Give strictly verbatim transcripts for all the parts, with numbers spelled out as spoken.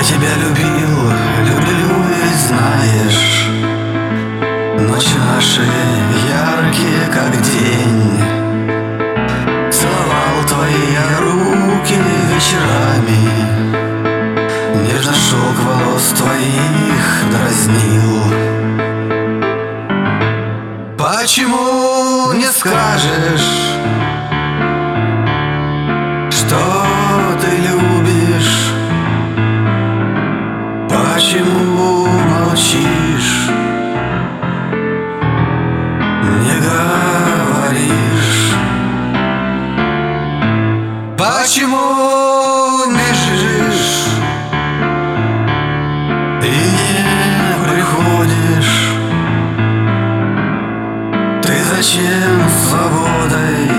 тебя любил, люблю и знаешь. Ночи наши яркие, как день. Целовал твои руки вечерами, нежно шелк волос твоих дразнил. Почему не скажешь, что ты любишь? Почему молчишь, не говоришь? Почему не жишь и не приходишь? Ты зачем свободой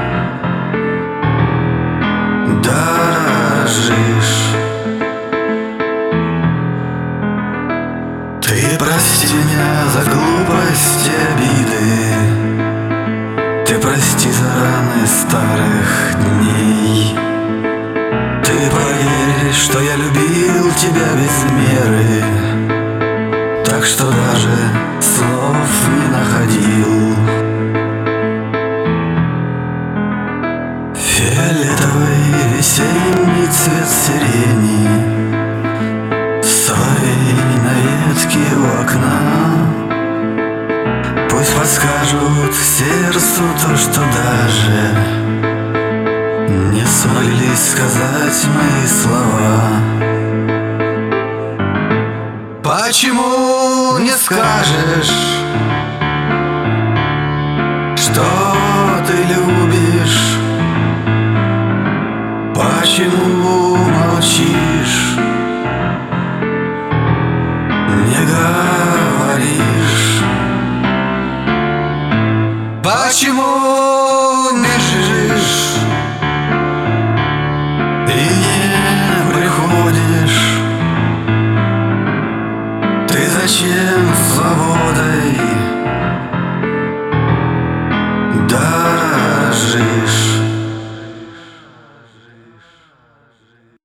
дорожишь? Ты прости меня за глупость и обиды, ты прости за раны старых дней. Ты поверь, что я любил тебя без меры, так что даже слов не находил. Фиолетовый весенний цвет сирени, соловей на ветке у окна. Пусть подскажут сердцу то, что даже